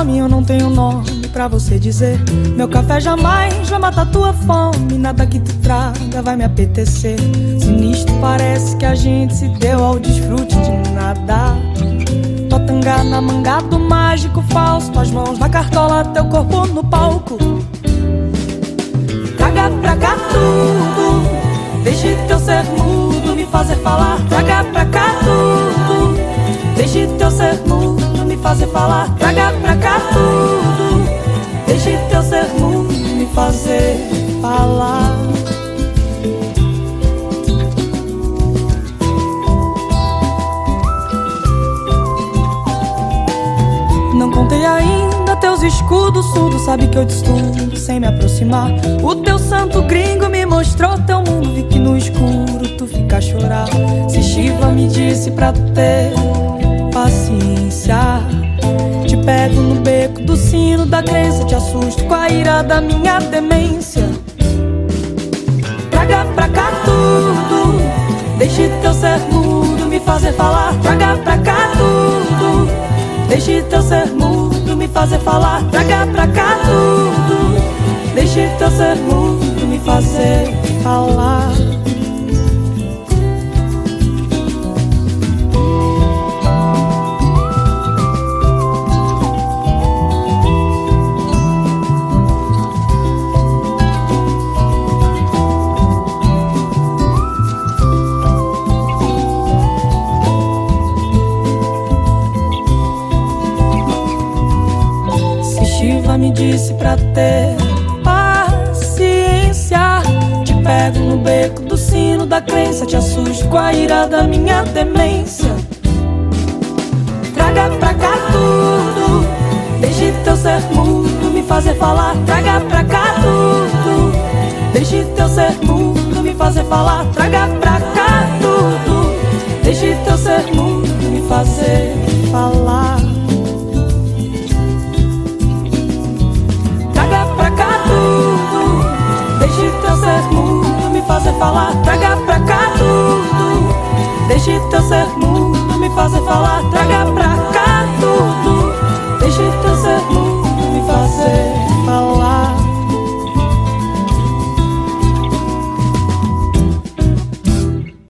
nome, eu não tenho nome pra você dizer. Meu café jamais vai matar tua fome, nada que tu traga vai me apetecer. Sinistro parece que a gente se deu ao desfrute de nada. Tua tanga na manga do mágico falso, tuas mãos na cartola, teu corpo no palco. Traga pra cá tudo, deixe teu ser mudo me fazer falar. Traga pra cá tudo, deixe teu ser mudo me fazer falar. Traga pra cá tudo, deixe teu ser mudo me fazer falar. Não contei ainda teus escudos surdos, sabe que eu te estudo sem me aproximar. O teu santo gringo me mostrou teu mundo, vi que no escuro tu fica a chorar. Se Shiva me disse pra tu ter paciência, te pego no beco do sino da crença, te assusto com a ira da minha demência. Traga pra cá tudo, deixe teu ser mudo me fazer falar. Traga pra cá tudo, deixe teu ser mudo me fazer falar. Traga pra cá tudo, deixe teu ser mudo me fazer falar. Shiva me disse pra ter paciência, te pego no beco do sino da crença, te assusto com a ira da minha demência. Traga pra cá tudo, deixe teu ser mudo me fazer falar. Traga pra cá tudo, deixe teu ser mudo me fazer falar. Traga pra cá tudo, deixe teu ser mudo me fazer falar. Deixe teu ser mudo me fazer falar. Traga pra cá tudo, deixe teu ser mudo me fazer falar. Traga